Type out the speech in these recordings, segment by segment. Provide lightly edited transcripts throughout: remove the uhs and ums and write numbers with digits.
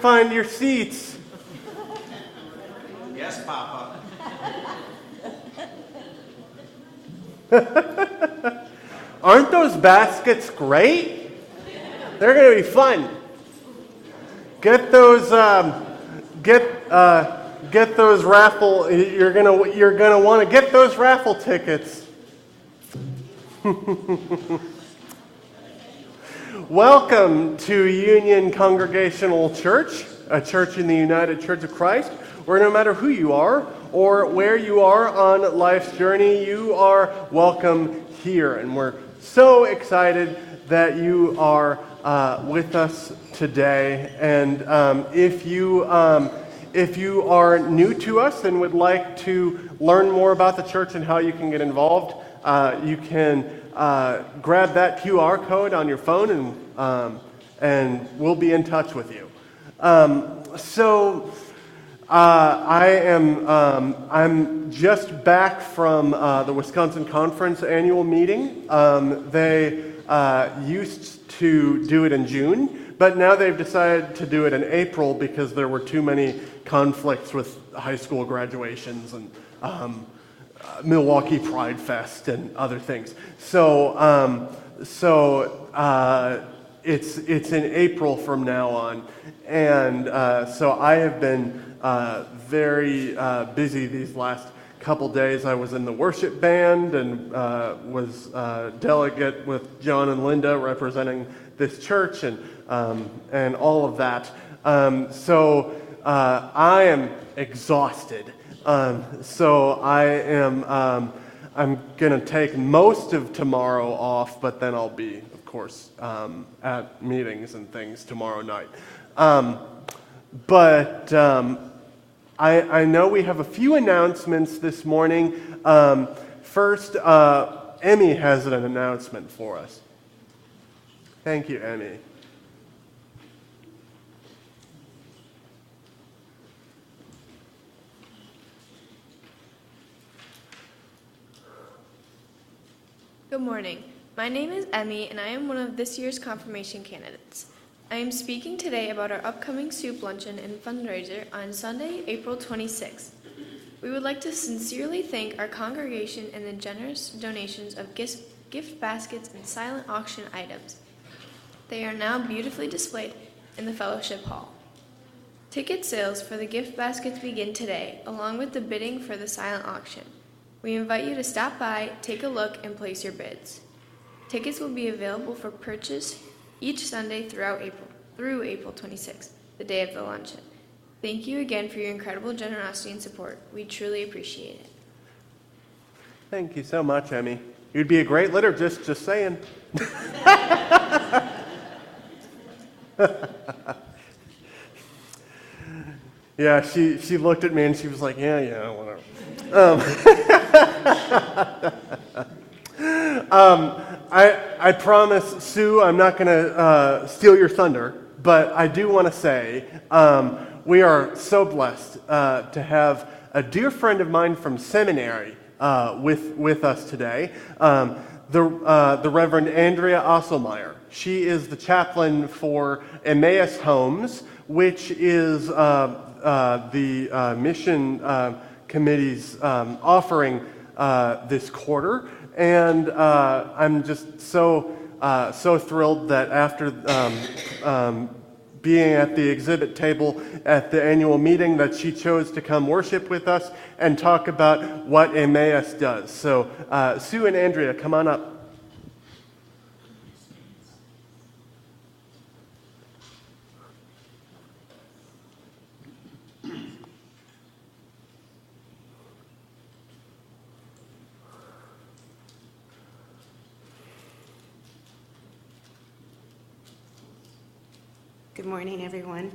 find your seats. Yes, Papa. Aren't those baskets great? They're going to be fun. Get those raffle. You're gonna want to get those raffle tickets. Welcome to Union Congregational Church, a church in the United Church of Christ, where no matter who you are or where you are on life's journey, you are welcome here. And we're so excited that you are with us today. And if you are new to us and would like to learn more about the church and how you can get involved, you can grab that QR code on your phone, and we'll be in touch with you. I'm just back from the Wisconsin Conference annual meeting. They used to do it in June, but now they've decided to do it in April because there were too many conflicts with high school graduations and Milwaukee Pride Fest and other things. So it's in April from now on, and so I have been very busy these last couple days. I was in the worship band and was delegate with John and Linda representing this church and all of that. So I am exhausted. So I'm gonna take most of tomorrow off, but then I'll be, of course, at meetings and things tomorrow night. I know we have a few announcements this morning. First, Emmy has an announcement for us. Thank you, Emmy. Good morning. My name is Emmy, and I am one of this year's confirmation candidates. I am speaking today about our upcoming soup luncheon and fundraiser on Sunday, April 26th. We would like to sincerely thank our congregation and the generous donations of gift baskets and silent auction items. They are now beautifully displayed in the fellowship hall. Ticket sales for the gift baskets begin today, along with the bidding for the silent auction. We invite you to stop by, take a look, and place your bids. Tickets will be available for purchase each Sunday through April 26th, the day of the luncheon. Thank you again for your incredible generosity and support. We truly appreciate it. Thank you so much, Emmy. You'd be a great liturgist, just saying. Yeah, she looked at me and she was like, yeah, whatever. I promise, Sue, I'm not going to steal your thunder, but I do want to say we are so blessed to have a dear friend of mine from seminary with us today, the Reverend Andrea Osselmeyer. She is the chaplain for Emmaus Homes, which is the mission committee's offering this quarter, and I'm just so thrilled that after being at the exhibit table at the annual meeting that she chose to come worship with us and talk about what Emmaus does. So Sue and Andrea, come on up. Good morning, everyone.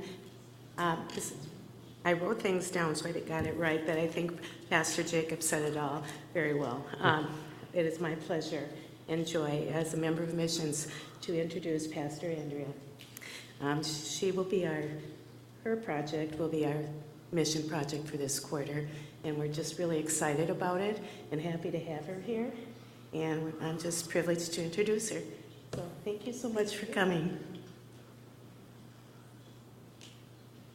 I wrote things down so I got it right, but I think Pastor Jacob said it all very well. It is my pleasure and joy as a member of missions to introduce Pastor Andrea. She will be her project will be our mission project for this quarter, and we're just really excited about it and happy to have her here. And I'm just privileged to introduce her. So thank you so much for coming.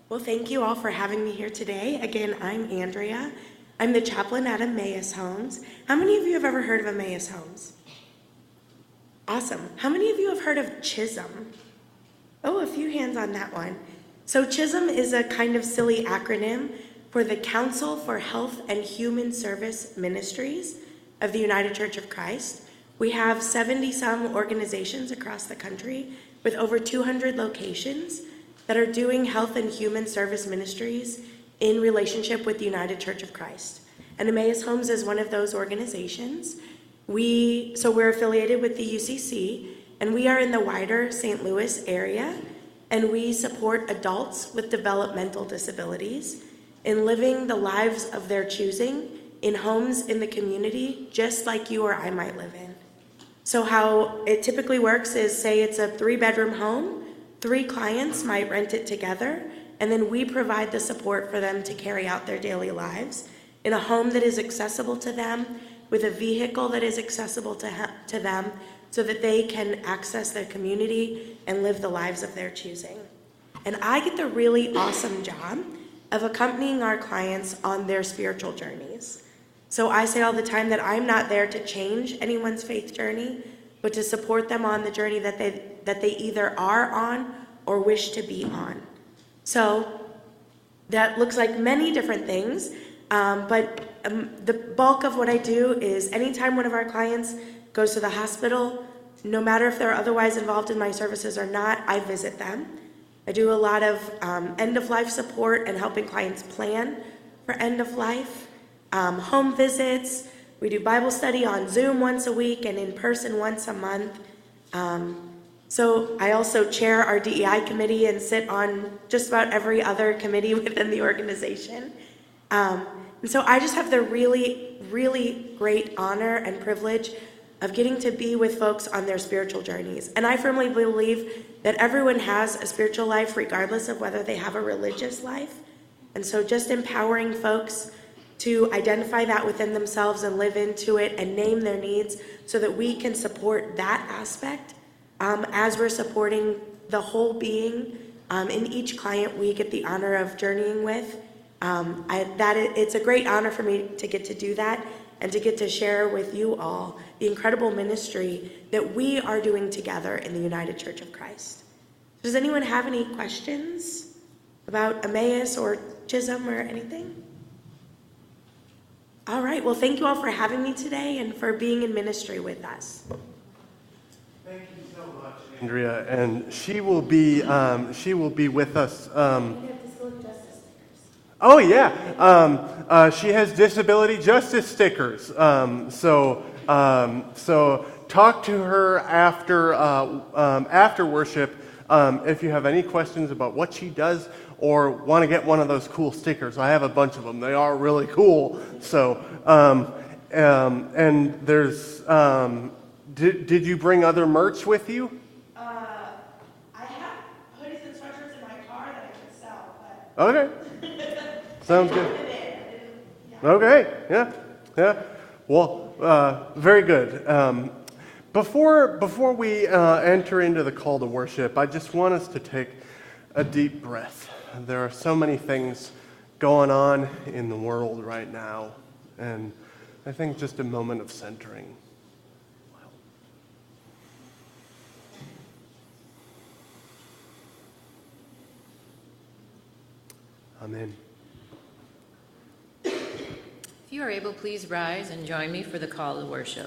Well, thank you all for having me here today. Again, I'm Andrea. I'm the chaplain at Emmaus Homes. How many of you have ever heard of Emmaus Homes? Awesome. How many of you have heard of Chisholm? Oh, a few hands on that one. So Chisholm is a kind of silly acronym for the Council for Health and Human Service Ministries of the United Church of Christ. We have 70-some organizations across the country with over 200 locations that are doing health and human service ministries in relationship with the United Church of Christ. And Emmaus Homes is one of those organizations. We're affiliated with the UCC, and we are in the wider St. Louis area, and we support adults with developmental disabilities in living the lives of their choosing in homes in the community, just like you or I might live in. So how it typically works is, say it's a 3-bedroom home, 3 clients might rent it together, and then we provide the support for them to carry out their daily lives in a home that is accessible to them, with a vehicle that is accessible to them, so that they can access their community and live the lives of their choosing. And I get the really awesome job of accompanying our clients on their spiritual journeys. So I say all the time that I'm not there to change anyone's faith journey, but to support them on the journey that they either are on or wish to be on. So that looks like many different things, but the bulk of what I do is anytime one of our clients goes to the hospital, no matter if they're otherwise involved in my services or not, I visit them. I do a lot of end-of-life support and helping clients plan for end of life, home visits. We do Bible study on Zoom once a week and in person once a month. So I also chair our DEI committee and sit on just about every other committee within the organization. And so I just have the really, really great honor and privilege of getting to be with folks on their spiritual journeys. And I firmly believe that everyone has a spiritual life regardless of whether they have a religious life. And so just empowering folks to identify that within themselves and live into it and name their needs so that we can support that aspect as we're supporting the whole being in each client we get the honor of journeying with. It's a great honor for me to get to do that and to get to share with you all the incredible ministry that we are doing together in the United Church of Christ. Does anyone have any questions about Emmaus or Chisholm or anything? All right, well, thank you all for having me today and for being in ministry with us. Thank you so much, Andrea, and she will be with us. Oh yeah, she has disability justice stickers. So talk to her after worship if you have any questions about what she does or want to get one of those cool stickers. I have a bunch of them. They are really cool. So and there's did you bring other merch with you? I have hoodies and sweatshirts in my car that I could sell, but Okay. Sounds good. Okay, yeah. Well, very good. Before we enter into the call to worship, I just want us to take a deep breath. There are so many things going on in the world right now, and I think just a moment of centering. Amen. If you are able, please rise and join me for the call to worship.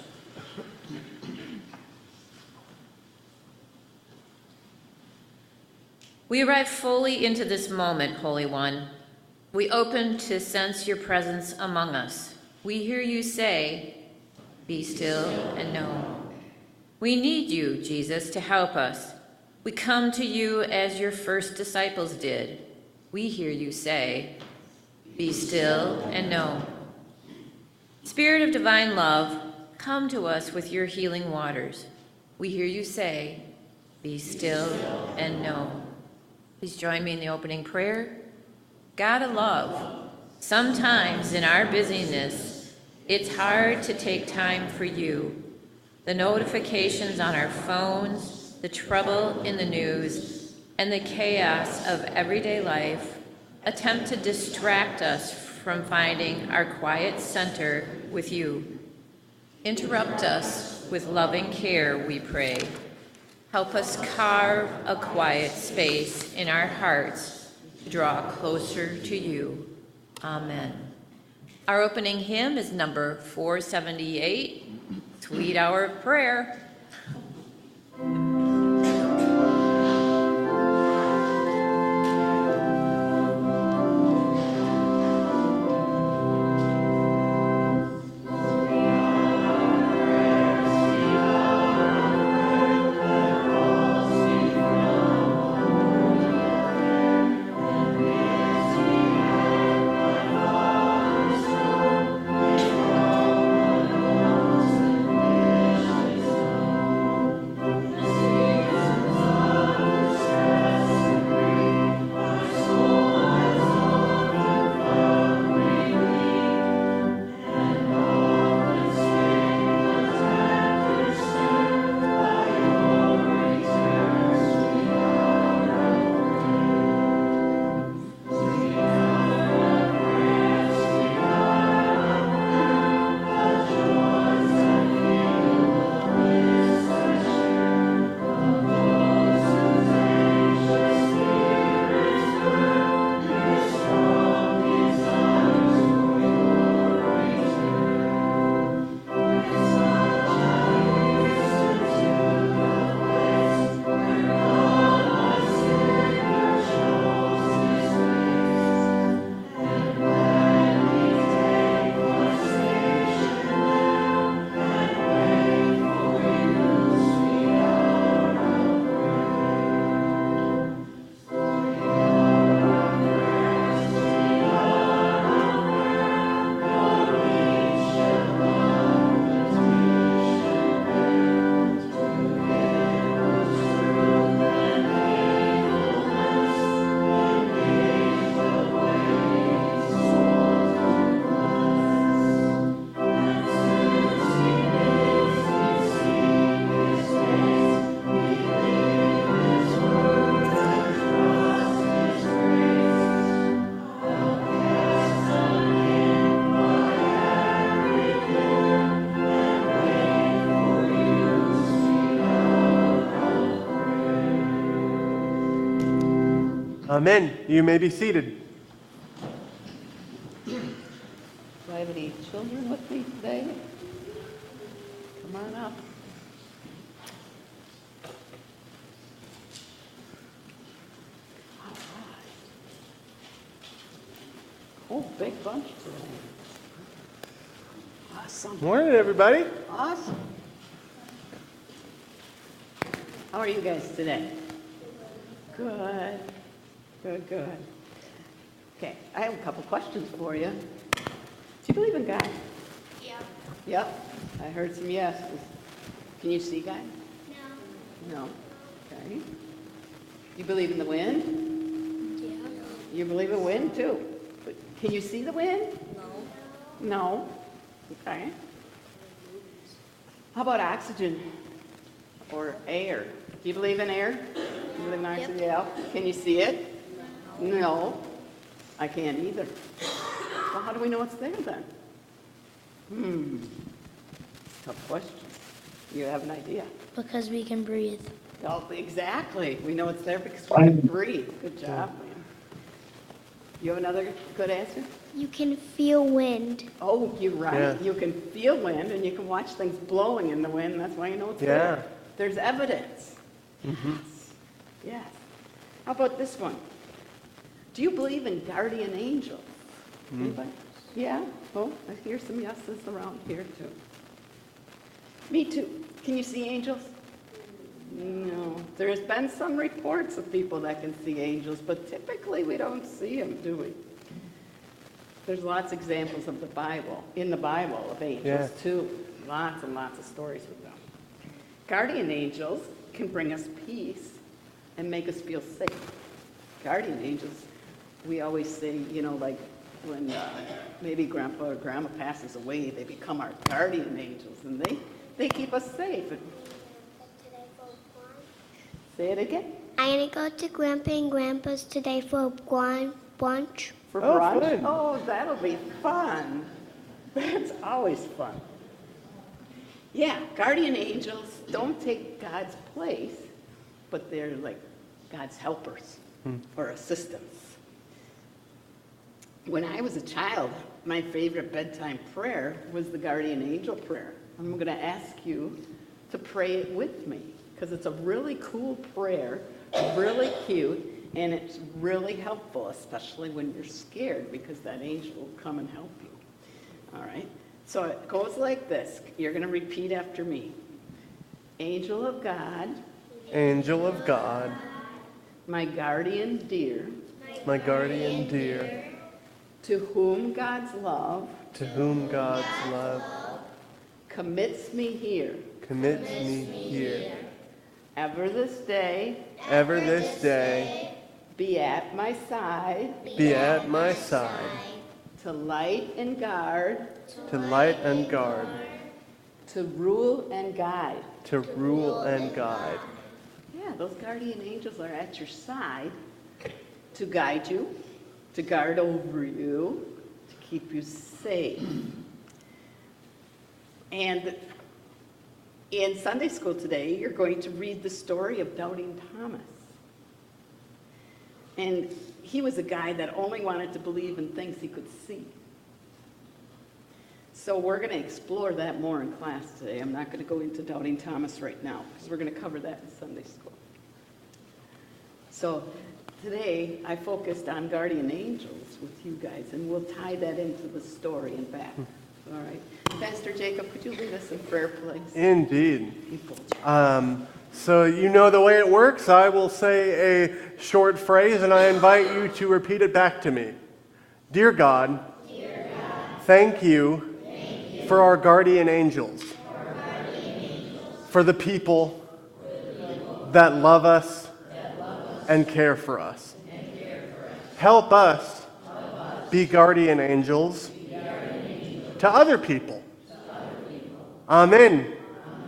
We arrive fully into this moment, Holy One. We open to sense your presence among us. We hear you say, "Be still and know." We need you, Jesus, to help us. We come to you as your first disciples did. We hear you say, "Be still and know." Spirit of divine love, come to us with your healing waters. We hear you say, "Be still and know." Please join me in the opening prayer. God of love, sometimes in our busyness, it's hard to take time for you. The notifications on our phones, the trouble in the news, and the chaos of everyday life attempt to distract us from finding our quiet center with you. Interrupt us with loving care, we pray. Help us carve a quiet space in our hearts to draw closer to you. Amen. Our opening hymn is number 478, Sweet Hour of Prayer. Amen. You may be seated. Do I have any children with me today? Come on up. All right. Oh, big bunch today. Awesome. Morning, everybody. Awesome. How are you guys today? Good. Good, good. Okay, I have a couple questions for you. Do you believe in God? Yeah. Yep, I heard some yeses. Can you see God? No. No. Okay. You believe in the wind? Yeah. You believe in wind too? But can you see the wind? No. No. Okay. How about oxygen or air? Do you believe in air? Do you believe in oxygen? Yeah. Can you see it? No. I can't either. Well, how do we know it's there then? Tough question. You have an idea? Because we can breathe. Oh, exactly. We know it's there because we can breathe. Good job, man. You have another good answer? You can feel wind. Oh, you're right. Yeah. You can feel wind and you can watch things blowing in the wind. That's why you know it's Yeah. there. There's evidence. Yes. Yes. How about this one? Do you believe in guardian angels? Anybody? Yeah? Oh, I hear some yeses around here too. Me too. Can you see angels? No. There's been some reports of people that can see angels, but typically we don't see them, do we? There's lots of examples of the Bible, in the Bible, of angels too. Lots and lots of stories with them. Guardian angels can bring us peace and make us feel safe. Guardian angels, we always say, you know, like when maybe grandpa or grandma passes away, they become our guardian angels, and they keep us safe. Say it again. I'm gonna go to Grandpa and Grandpa's today for Guan. Bunch. For Oh, brunch? fun. Oh, that'll be fun. That's always fun. Yeah, guardian angels don't take God's place, but they're like God's helpers or assistants. When I was a child, my favorite bedtime prayer was the guardian angel prayer. I'm going to ask you to pray it with me because it's a really cool prayer, really cute, and it's really helpful, especially when you're scared because that angel will come and help you. All right? So it goes like this. You're going to repeat after me. Angel of God, Angel of God, my guardian dear, my guardian dear, to whom God's love to whom God's love commits me here, commits me here, ever this day, be at my side, be at my side, to light and guard, to light and guard, to rule and guide. to rule and guide. Yeah, those guardian angels are at your side to guide you, to guard over you, to keep you safe. And in Sunday school today, you're going to read the story of Doubting Thomas. And he was a guy that only wanted to believe in things he could see. So we're going to explore that more in class today. I'm not going to go into Doubting Thomas right now because we're going to cover that in Sunday school. So today I focused on guardian angels with you guys, and we'll tie that into the story and back. All right. Pastor Jacob, could you lead us in prayer, please? Indeed. People. So you know the way it works. I will say a short phrase, and I invite you to repeat it back to me. Dear God, thank you for our guardian angels, for the people that love us and care for us. Help us be guardian angels to other people. Amen.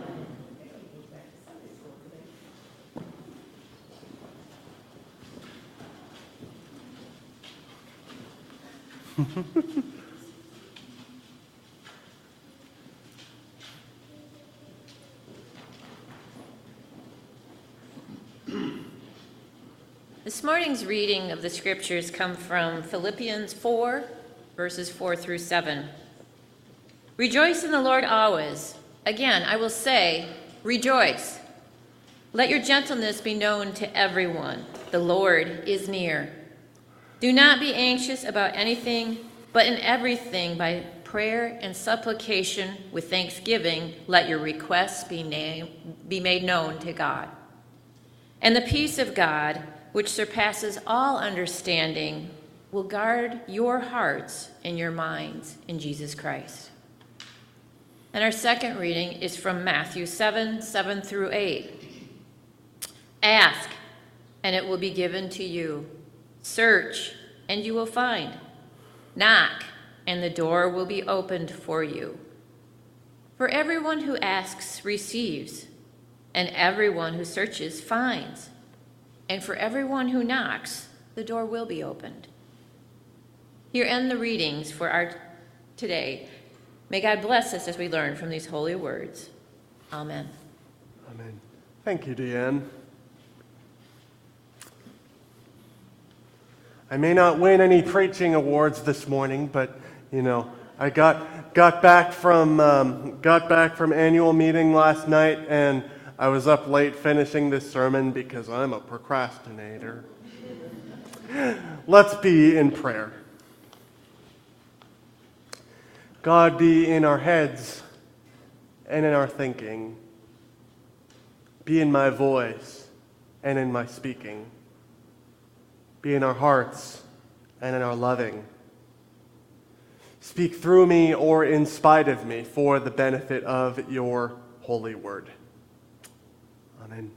This morning's reading of the scriptures come from Philippians 4, verses 4 through 7. Rejoice in the Lord always. Again, I will say, rejoice. Let your gentleness be known to everyone. The Lord is near. Do not be anxious about anything, but in everything by prayer and supplication with thanksgiving, let your requests be made known to God. And the peace of God, which surpasses all understanding, will guard your hearts and your minds in Jesus Christ. And our second reading is from Matthew 7, 7 through 8. Ask, and it will be given to you. Search, and you will find. Knock, and the door will be opened for you. For everyone who asks receives, and everyone who searches finds. And for everyone who knocks, the door will be opened. Here end the readings for our today. May God bless us as we learn from these holy words. Amen. Amen. Thank you, Deanne. I may not win any preaching awards this morning, but I got back from annual meeting last night, and I was up late finishing this sermon because I'm a procrastinator. Let's be in prayer. God, be in our heads and in our thinking. Be in my voice and in my speaking. Be in our hearts and in our loving. Speak through me or in spite of me for the benefit of your holy word. Amen.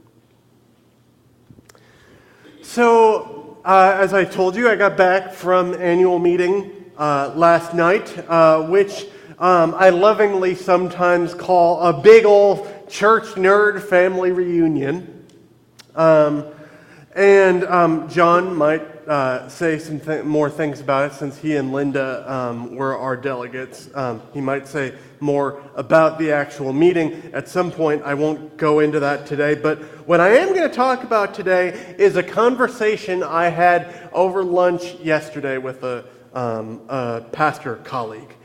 So, as I told you, I got back from annual meeting last night, which I lovingly sometimes call a big old church nerd family reunion. And John might say some more things about it since he and Linda were our delegates. He might say more about the actual meeting at some point. I won't go into that today, but what I am going to talk about today is a conversation I had over lunch yesterday with a pastor colleague.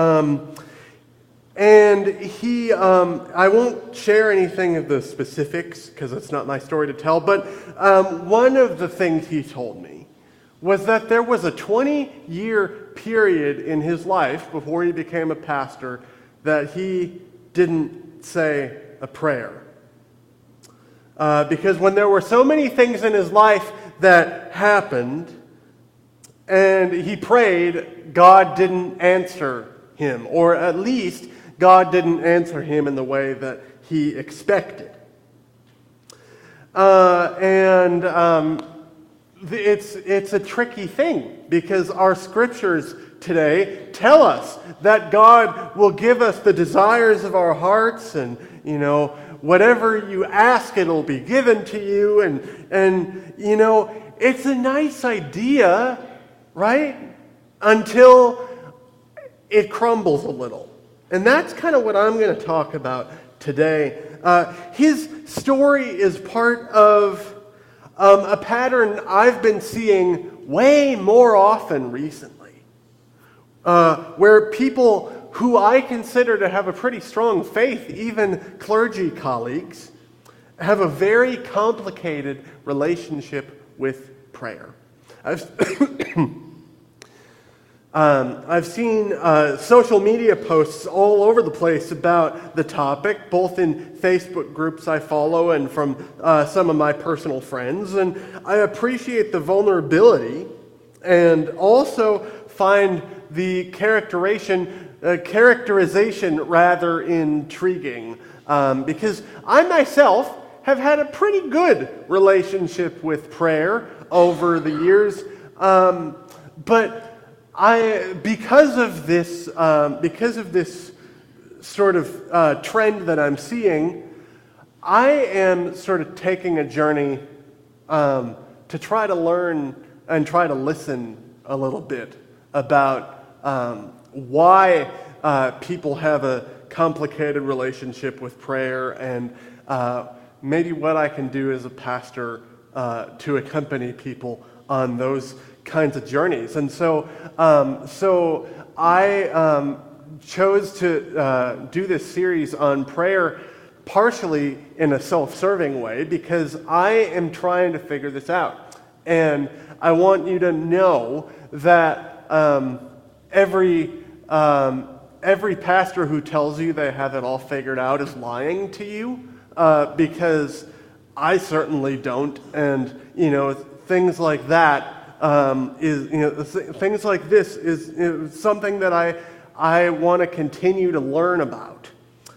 And he, I won't share anything of the specifics because it's not my story to tell, but one of the things he told me was that there was a 20-year period in his life before he became a pastor that he didn't say a prayer. Because when there were so many things in his life that happened and he prayed, God didn't answer him, or at least God didn't answer him in the way that he expected. It's a tricky thing because our scriptures today tell us that God will give us the desires of our hearts, and whatever you ask, it'll be given to you, and it's a nice idea, right? Until it crumbles a little. And that's kind of what I'm going to talk about today. His story is part of a pattern I've been seeing way more often recently, where people who I consider to have a pretty strong faith, even clergy colleagues, have a very complicated relationship with prayer. I've seen social media posts all over the place about the topic, both in Facebook groups I follow and from some of my personal friends, and I appreciate the vulnerability and also find the characterization rather intriguing, because I myself have had a pretty good relationship with prayer over the years, but because of this sort of trend that I'm seeing, I am sort of taking a journey to try to learn and try to listen a little bit about why people have a complicated relationship with prayer, and maybe what I can do as a pastor to accompany people on those kinds of journeys. And so I chose to do this series on prayer partially in a self-serving way because I am trying to figure this out. And I want you to know that every pastor who tells you they have it all figured out is lying to you, because I certainly don't. And things like that things like this is something that I want to continue to learn about.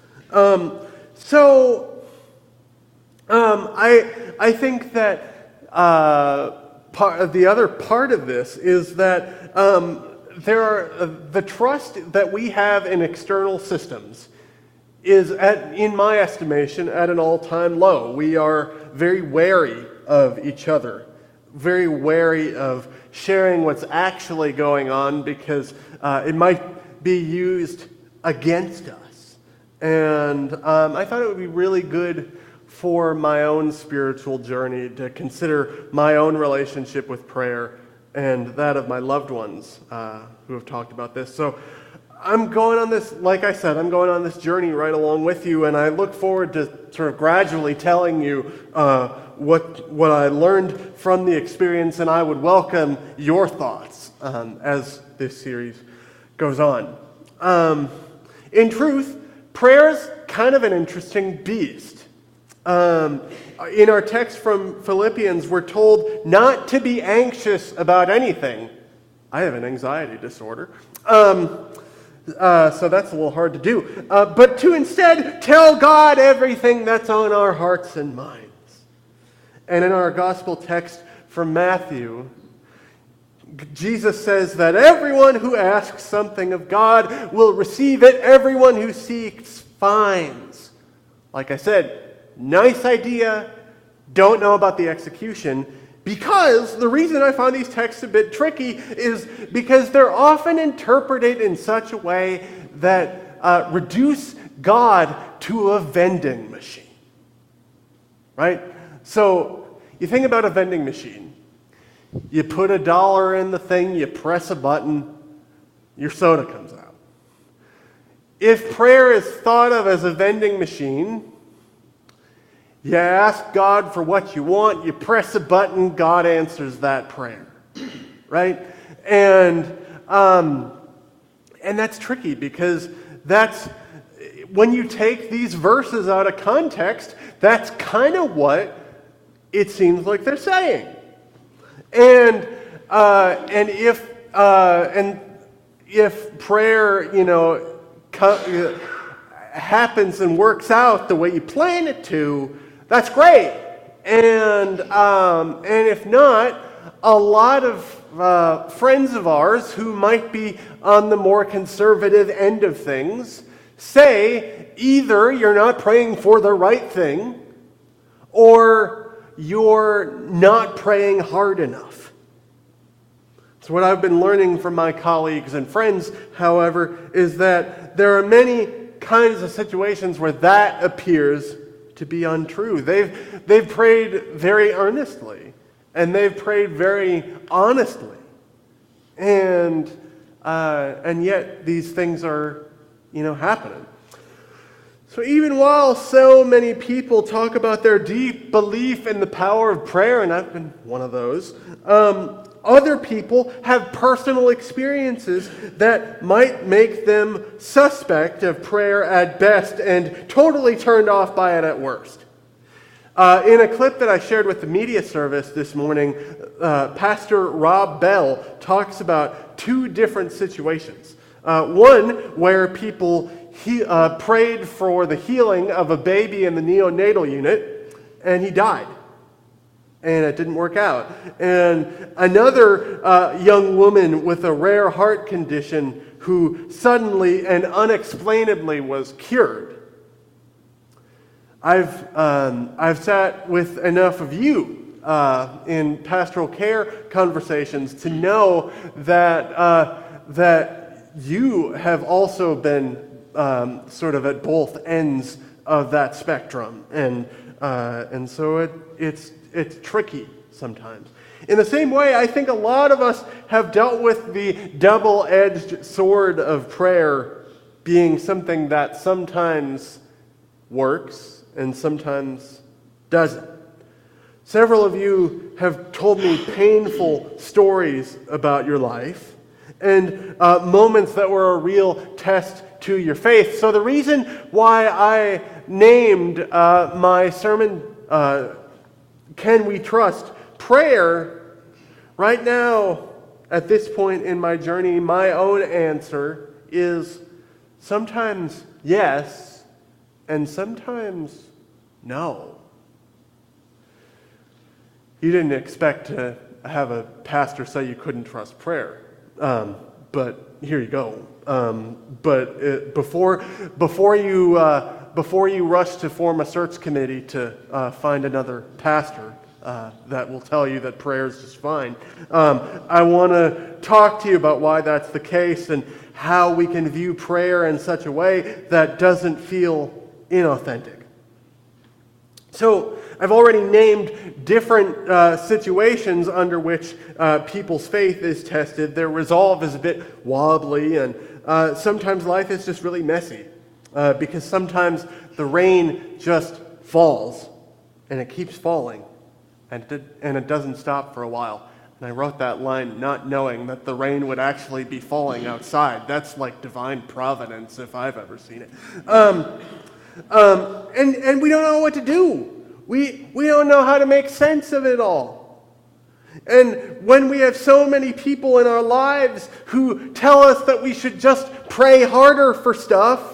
I think that the other part of this is that the trust that we have in external systems is, in my estimation, at an all-time low. We are very wary of each other, very wary of sharing what's actually going on because it might be used against us. And I thought it would be really good for my own spiritual journey to consider my own relationship with prayer and that of my loved ones who have talked about this. So I'm going on this, like I said, I'm going on this journey right along with you, and I look forward to sort of gradually telling you what I learned from the experience, and I would welcome your thoughts as this series goes on. In truth, prayer's kind of an interesting beast. In our text from Philippians, we're told not to be anxious about anything. I have an anxiety disorder. So that's a little hard to do. But to instead tell God everything that's on our hearts and minds. And in our gospel text from Matthew, Jesus says that everyone who asks something of God will receive it. Everyone who seeks finds. Like I said, nice idea. Don't know about the execution, Because the reason I find these texts a bit tricky is because they're often interpreted in such a way that reduce God to a vending machine. Right? So you think about a vending machine. You put $1 in the thing, you press a button, your soda comes out. If prayer is thought of as a vending machine, you ask God for what you want, you press a button, God answers that prayer. Right? And that's tricky because that's when you take these verses out of context, that's kind of what it seems like they're saying. And if prayer, happens and works out the way you plan it to, that's great. And if not, a lot of friends of ours who might be on the more conservative end of things say either you're not praying for the right thing or you're not praying hard enough. So what I've been learning from my colleagues and friends, however, is that there are many kinds of situations where that appears to be untrue. They've prayed very earnestly, and they've prayed very honestly, and yet these things are, happening. So even while so many people talk about their deep belief in the power of prayer, and I've been one of those, other people have personal experiences that might make them suspect of prayer at best and totally turned off by it at worst. In a clip that I shared with the media service this morning, Pastor Rob Bell talks about two different situations. One where people prayed for the healing of a baby in the neonatal unit, and he died. And it didn't work out. And another young woman with a rare heart condition who suddenly and unexplainably was cured. I've sat with enough of you in pastoral care conversations to know that you have also been sort of at both ends of that spectrum, and so it's tricky sometimes. In the same way, I think a lot of us have dealt with the double-edged sword of prayer being something that sometimes works and sometimes doesn't. Several of you have told me painful stories about your life and moments that were a real test to your faith. So the reason why I named my sermon, Can We Trust Prayer, right now, at this point in my journey, my own answer is sometimes yes, and sometimes no. You didn't expect to have a pastor say you couldn't trust prayer, but here you go. Before you rush to form a search committee to find another pastor that will tell you that prayer is just fine, I want to talk to you about why that's the case and how we can view prayer in such a way that doesn't feel inauthentic. So I've already named different situations under which people's faith is tested. Their resolve is a bit wobbly, and sometimes life is just really messy because sometimes the rain just falls, and it keeps falling, and it doesn't stop for a while. And I wrote that line not knowing that the rain would actually be falling outside. That's like divine providence if I've ever seen it. And we don't know what to do. We don't know how to make sense of it all. And when we have so many people in our lives who tell us that we should just pray harder for stuff,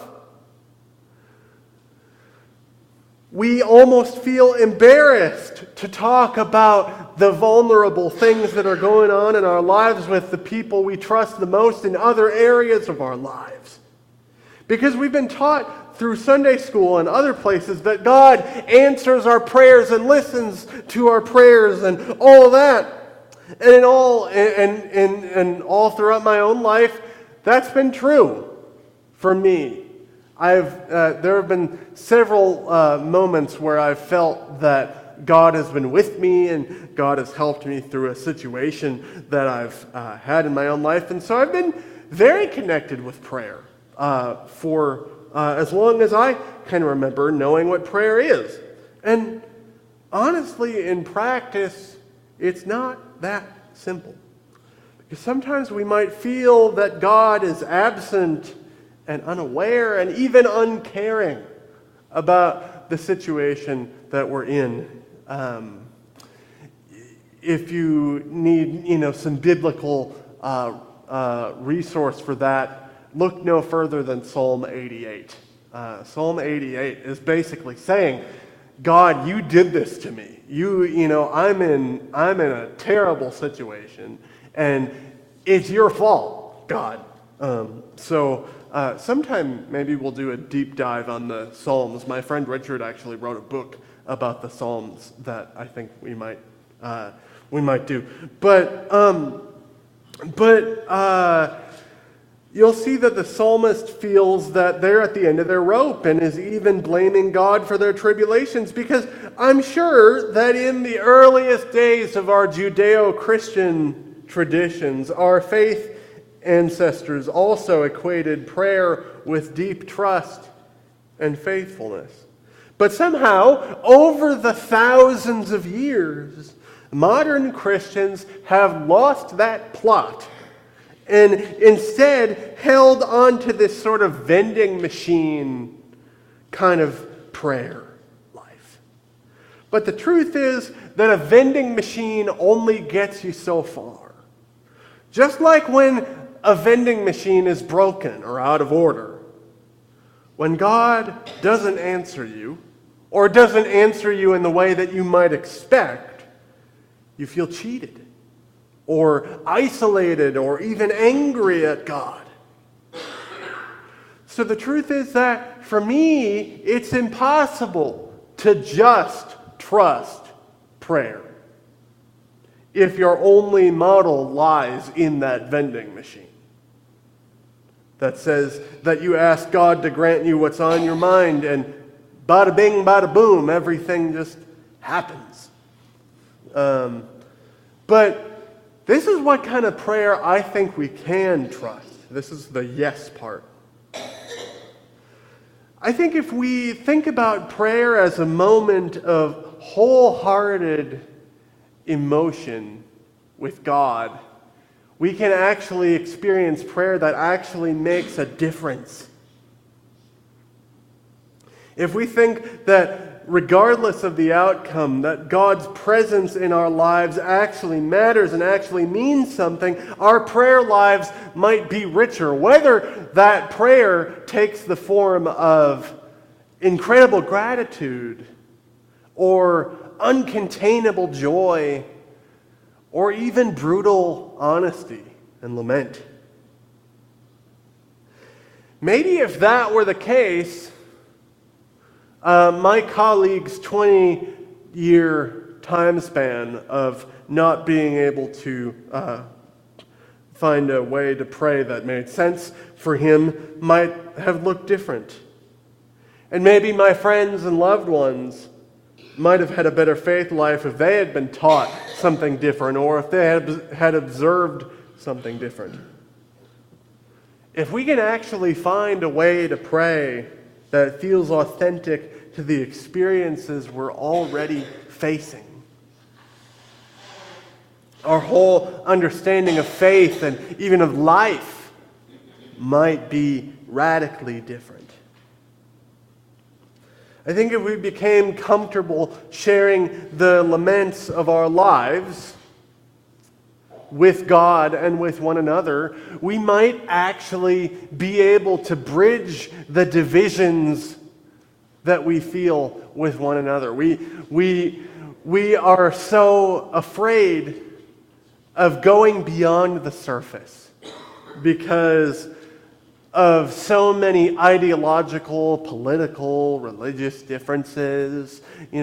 we almost feel embarrassed to talk about the vulnerable things that are going on in our lives with the people we trust the most in other areas of our lives. Because we've been taught through Sunday school and other places that God answers our prayers and listens to our prayers and all of that. And all throughout my own life, that's been true for me. There have been several moments where I've felt that God has been with me and God has helped me through a situation that I've had in my own life. And so I've been very connected with prayer for as long as I can remember knowing what prayer is. And honestly, in practice, it's not that simple. Because sometimes we might feel that God is absent and unaware and even uncaring about the situation that we're in. If you need, some biblical resource for that, look no further than Psalm 88. Psalm 88 is basically saying, God, you did this to me. I'm in a terrible situation, and it's your fault, God. So sometime maybe we'll do a deep dive on the Psalms. My friend Richard actually wrote a book about the Psalms that I think we might do. But you'll see that the psalmist feels that they're at the end of their rope and is even blaming God for their tribulations, because I'm sure that in the earliest days of our Judeo-Christian traditions, our faith ancestors also equated prayer with deep trust and faithfulness. But somehow, over the thousands of years, modern Christians have lost that plot and instead held on to this sort of vending machine kind of prayer life. But the truth is that a vending machine only gets you so far. Just like when a vending machine is broken or out of order, when God doesn't answer you, or doesn't answer you in the way that you might expect, you feel cheated, or isolated, or even angry at God. So the truth is that for me, it's impossible to just trust prayer if your only model lies in that vending machine that says that you ask God to grant you what's on your mind, and bada bing, bada boom, everything just happens. But this is what kind of prayer I think we can trust. This is the yes part. I think if we think about prayer as a moment of wholehearted emotion with God, we can actually experience prayer that actually makes a difference. If we think that regardless of the outcome, that God's presence in our lives actually matters and actually means something, our prayer lives might be richer. Whether that prayer takes the form of incredible gratitude or uncontainable joy or even brutal honesty and lament. Maybe if that were the case, my colleague's 20-year time span of not being able to find a way to pray that made sense for him might have looked different. And maybe my friends and loved ones might have had a better faith life if they had been taught something different, or if they had observed something different. If we can actually find a way to pray that feels authentic to the experiences we're already facing, our whole understanding of faith and even of life might be radically different. I think if we became comfortable sharing the laments of our lives with God and with one another, we might actually be able to bridge the divisions that we feel with one another. We are so afraid of going beyond the surface because of so many ideological, political, religious differences.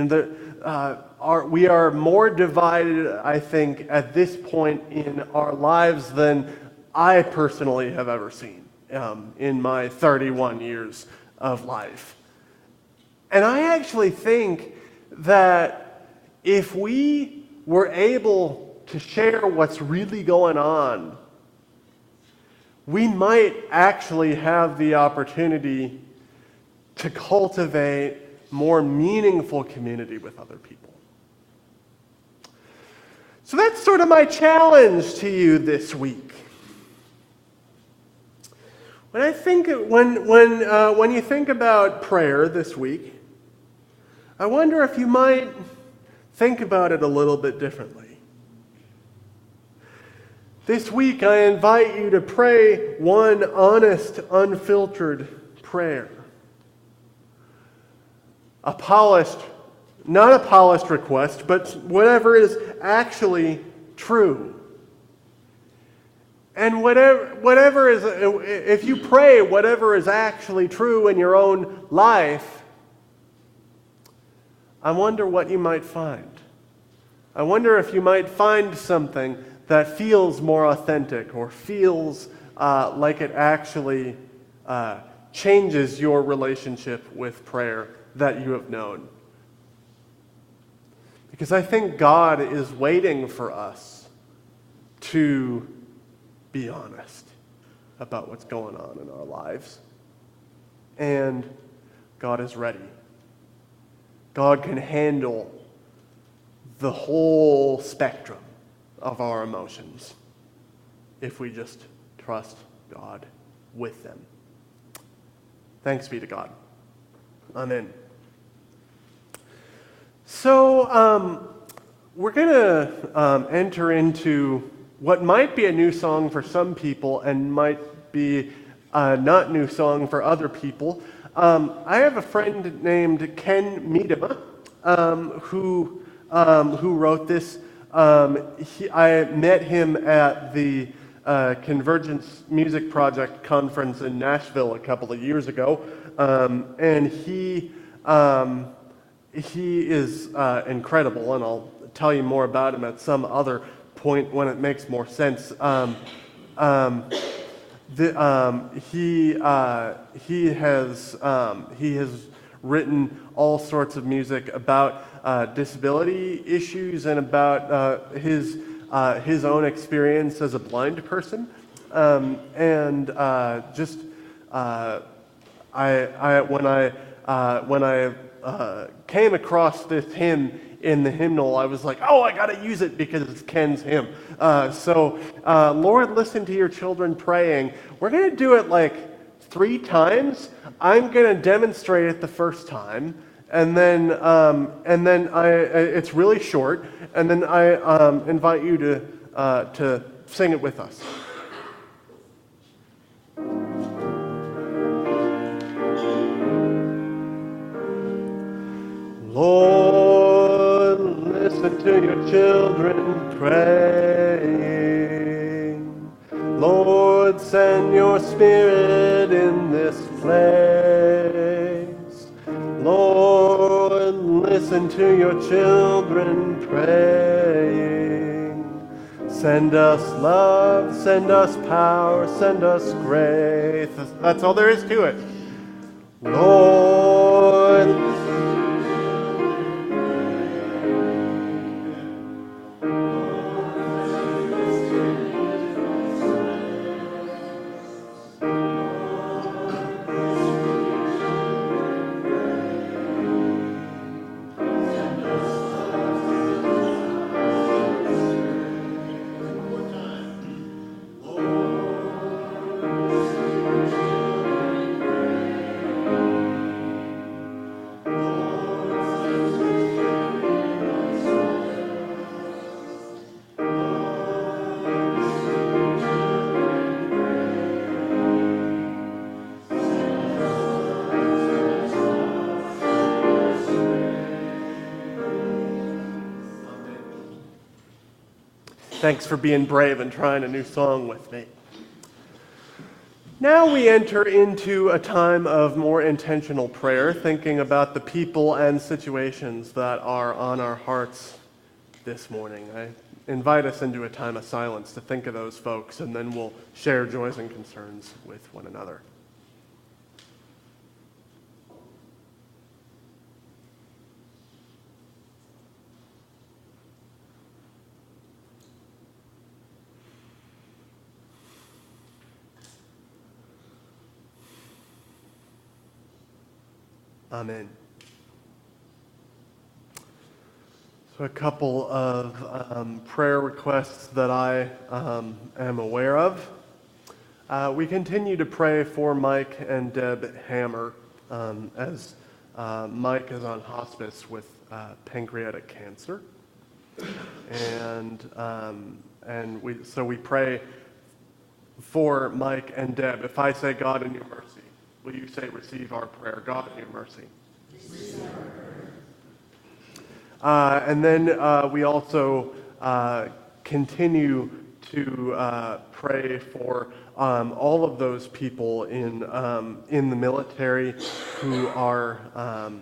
We are more divided, I think, at this point in our lives than I personally have ever seen in my 31 years of life. And I actually think that if we were able to share what's really going on, we might actually have the opportunity to cultivate more meaningful community with other people. So that's sort of my challenge to you this week. When you think about prayer this week, I wonder if you might think about it a little bit differently. This week, I invite you to pray one honest, unfiltered prayer. Not a polished request, but whatever is actually true. And if you pray whatever is actually true in your own life, I wonder what you might find. I wonder if you might find something that feels more authentic or feels like it actually changes your relationship with prayer that you have known. Because I think God is waiting for us to be honest about what's going on in our lives. And God is ready. God can handle the whole spectrum of our emotions if we just trust God with them. Thanks be to God. Amen. So we're going to enter into what might be a new song for some people and might be a not new song for other people. I have a friend named Ken Miedema who wrote this. I met him at the Convergence Music Project conference in Nashville a couple of years ago, and he is incredible, and I'll tell you more about him at some other point when it makes more sense. He has written all sorts of music about disability issues and about his own experience as a blind person, when I came across this hymn in the hymnal, I was like, oh, I got to use it because it's Ken's hymn. Lord, listen to your children praying. We're going to do it like 3 times. I'm going to demonstrate it the first time, and then it's really short, and then I invite you to sing it with us. Lord, listen to your children praying. Lord, send your Spirit in this place. Lord, listen to your children praying. Send us love, send us power, send us grace. That's all there is to it. Lord, thanks for being brave and trying a new song with me. Now we enter into a time of more intentional prayer, thinking about the people and situations that are on our hearts this morning. I invite us into a time of silence to think of those folks, and then we'll share joys and concerns with one another. Amen. So a couple of prayer requests that I am aware of. We continue to pray for Mike and Deb Hammer as Mike is on hospice with pancreatic cancer. And we pray for Mike and Deb. If I say God in your mercy, will you say, receive our prayer? God in your mercy. And then we also continue to pray for all of those people in the military who are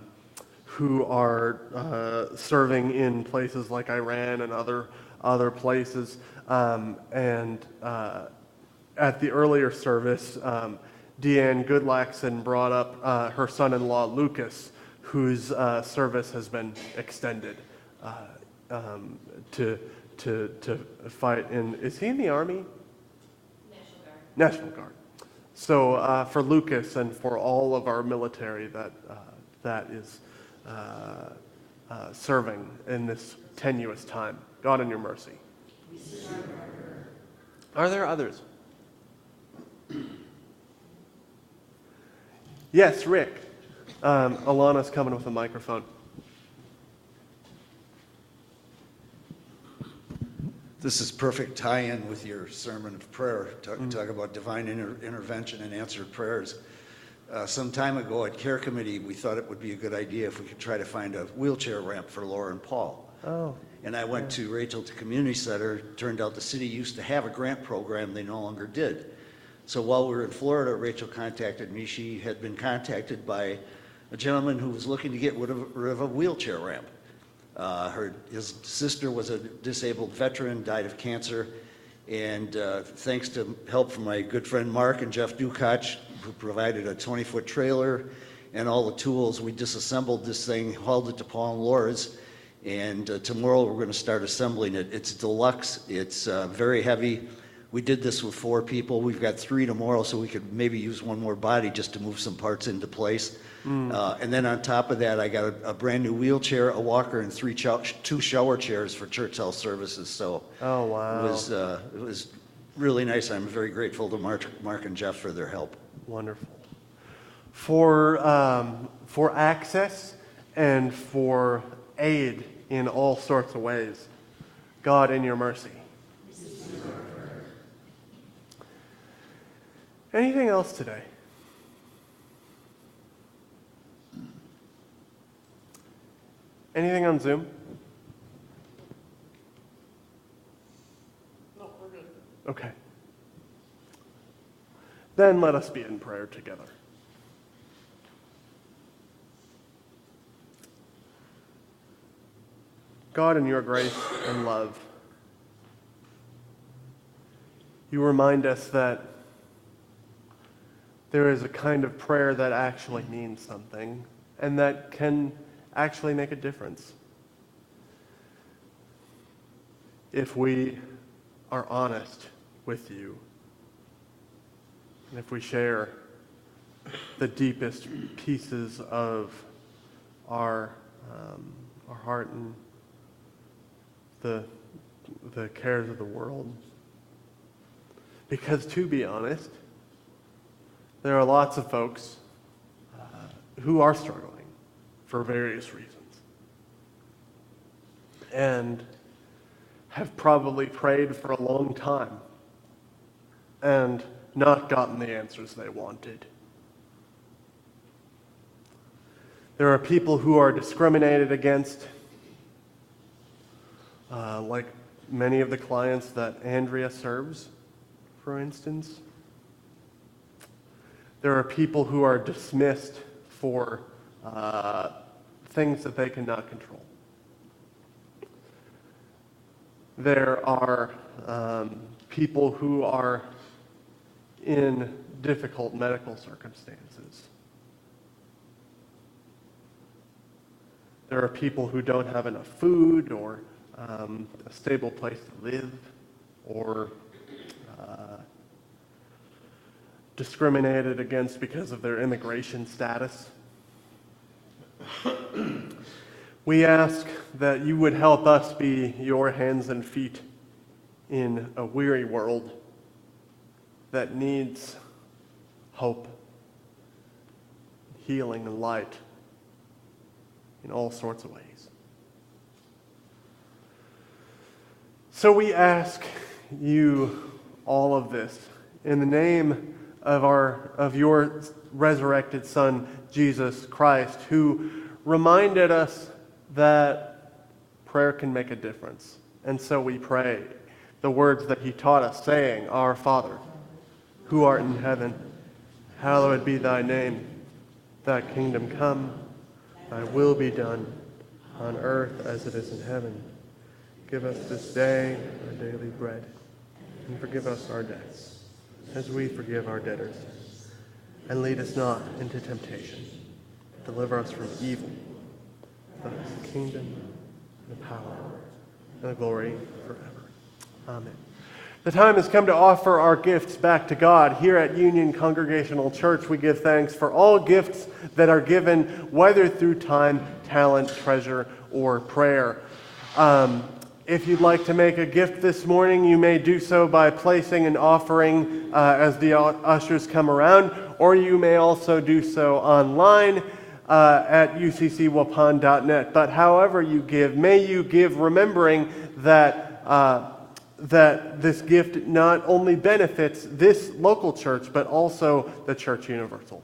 serving in places like Iran and other places. And at the earlier service, Deanne Goodlaxon brought up her son-in-law Lucas, whose service has been extended to fight in. Is he in the Army? National Guard. So for Lucas and for all of our military that is serving in this tenuous time, God in your mercy. Are there others? Yes, Rick. Alana's coming with a microphone. This is perfect tie-in with your sermon of prayer. Talk about divine intervention and answered prayers. Some time ago at Care Committee, we thought it would be a good idea if we could try to find a wheelchair ramp for Laura and Paul. Oh. And I went to Rachel to Community Center. Turned out the city used to have a grant program. They no longer did. So while we were in Florida, Rachel contacted me. She had been contacted by a gentleman who was looking to get rid of a wheelchair ramp. His sister was a disabled veteran, died of cancer, and thanks to help from my good friend Mark and Jeff Dukach, who provided a 20-foot trailer and all the tools, we disassembled this thing, hauled it to Paul and Laura's, and tomorrow we're going to start assembling it. It's deluxe, it's very heavy. We did this with 4 people. We've got 3 tomorrow, so we could maybe use one more body just to move some parts into place. And then on top of that, I got a brand new wheelchair, a walker, and 2 shower chairs for church health services. So Oh, wow. it was really nice. I'm very grateful to Mark and Jeff for their help. Wonderful. For access and for aid in all sorts of ways, God in your mercy. Anything else today? Anything on Zoom? No, we're good. Okay. Then let us be in prayer together. God, in your grace and love, you remind us that there is a kind of prayer that actually means something and that can actually make a difference. If we are honest with you, and if we share the deepest pieces of our heart and the cares of the world. Because to be honest, there are lots of folks who are struggling for various reasons and have probably prayed for a long time and not gotten the answers they wanted. There are people who are discriminated against, like many of the clients that Andrea serves, for instance. There are people who are dismissed for things that they cannot control. There are people who are in difficult medical circumstances. There are people who don't have enough food or a stable place to live, or discriminated against because of their immigration status. We ask that you would help us be your hands and feet in a weary world that needs hope, healing, and light in all sorts of ways. So we ask you all of this in the name of your resurrected Son, Jesus Christ, who reminded us that prayer can make a difference. And so we pray the words that he taught us, saying, Our Father, who art in heaven, hallowed be thy name. Thy kingdom come, thy will be done, on earth as it is in heaven. Give us this day our daily bread, and forgive us our debts, as we forgive our debtors. And lead us not into temptation, but deliver us from evil. For thine is the kingdom, and the power, and the glory forever. Amen. The time has come to offer our gifts back to God. Here at Union Congregational Church, we give thanks for all gifts that are given, whether through time, talent, treasure, or prayer. If you'd like to make a gift this morning, you may do so by placing an offering as the ushers come around, or you may also do so online at uccwaupun.net. But however you give, may you give remembering that that this gift not only benefits this local church, but also the Church Universal.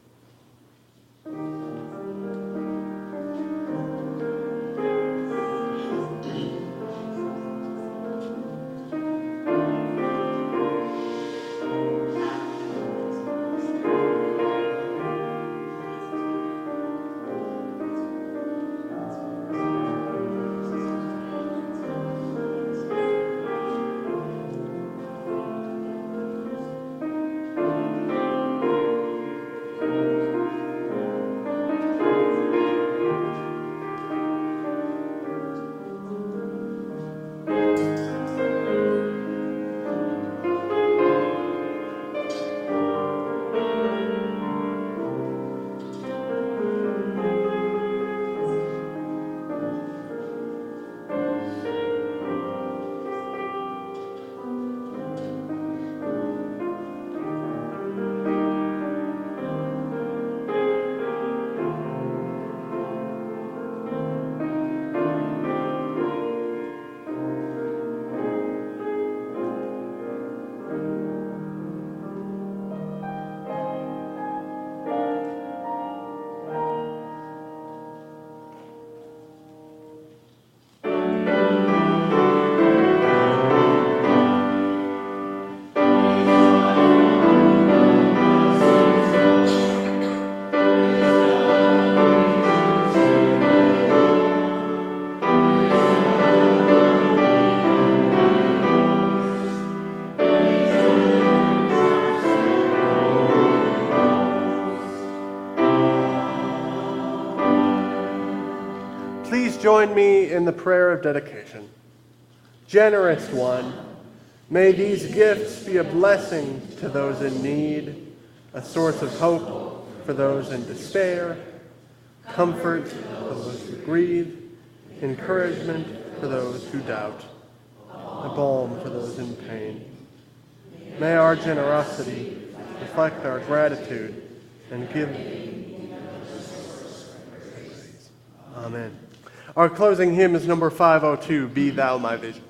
Please join me in the prayer of dedication. Generous one, may these gifts be a blessing to those in need, a source of hope for those in despair, comfort for those who grieve, encouragement for those who doubt, a balm for those in pain. May our generosity reflect our gratitude and give. Amen. Our closing hymn is number 502, Be Thou My Vision.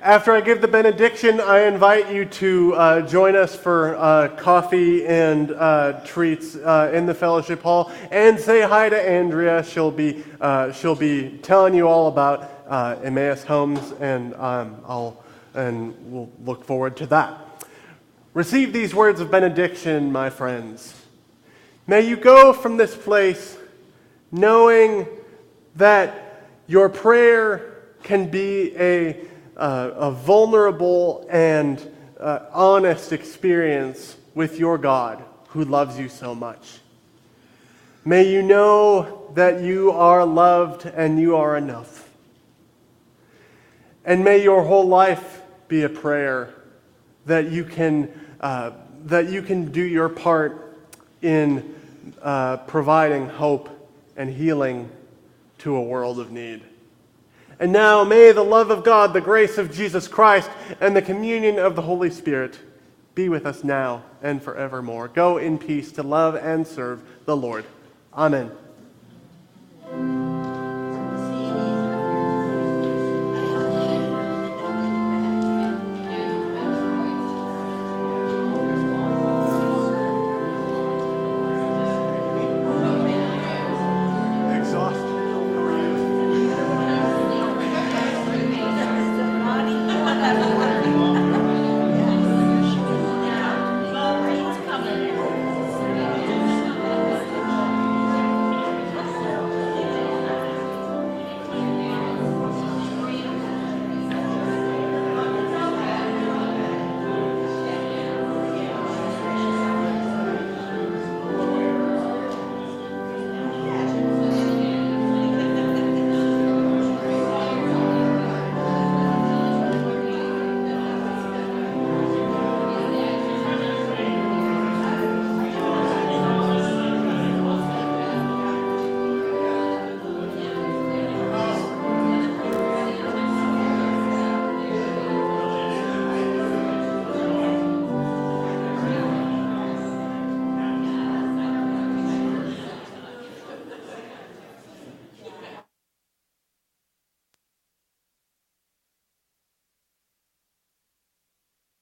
After I give the benediction, I invite you to join us for coffee and treats in the fellowship hall, and say hi to Andrea. She'll be telling you all about Emmaus Homes, and we'll look forward to that. Receive these words of benediction, my friends. May you go from this place knowing that your prayer can be a vulnerable and honest experience with your God who loves you so much. May you know that you are loved and you are enough. And may your whole life be a prayer that you can do your part in providing hope and healing to a world of need. And now may the love of God, the grace of Jesus Christ, and the communion of the Holy Spirit be with us now and forevermore. Go in peace to love and serve the Lord. Amen.